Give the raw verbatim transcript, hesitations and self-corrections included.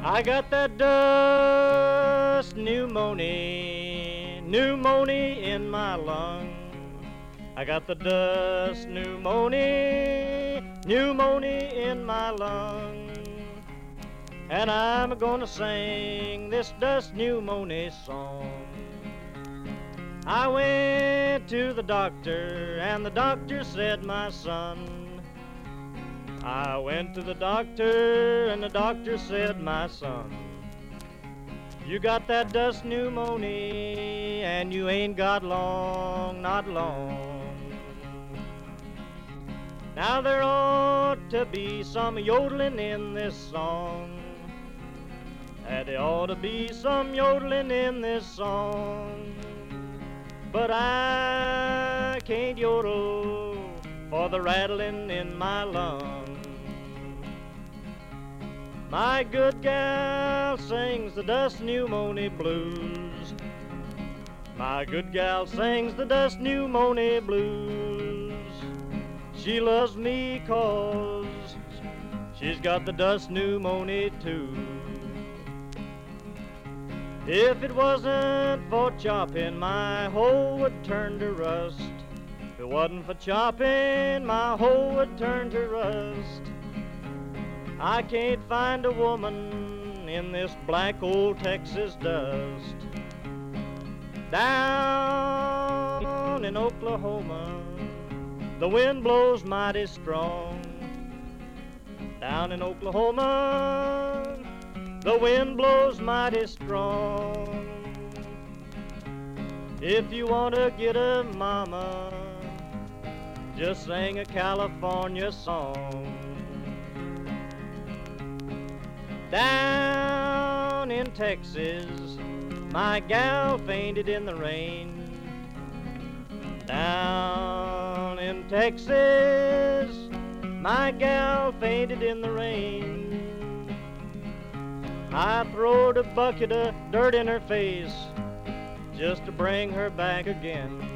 I got that dust pneumonia, pneumonia in my lung. I got the dust pneumonia, pneumonia in my lung. And I'm gonna sing this dust pneumonia song. I went to the doctor and the doctor said, my son. I went to the doctor and the doctor said, my son, you got that dust pneumonia and you ain't got long, not long. Now there ought to be some yodeling in this song. And there ought to be some yodeling in this song. But I can't yodel for the rattling in my lungs. My good gal sings the dust pneumonia blues. My good gal sings the dust pneumonia blues. She loves me 'cause she's got the dust pneumonia too. If it wasn't for chopping, my hoe would turn to rust. If it wasn't for chopping, my hoe would turn to rust. I can't find a woman in this black old Texas dust. Down in Oklahoma, the wind blows mighty strong. Down in Oklahoma, the wind blows mighty strong. If you want to get a mama, just sing a California song. Down in Texas, my gal fainted in the rain. Down in Texas, my gal fainted in the rain. I throwed a bucket of dirt in her face just to bring her back again.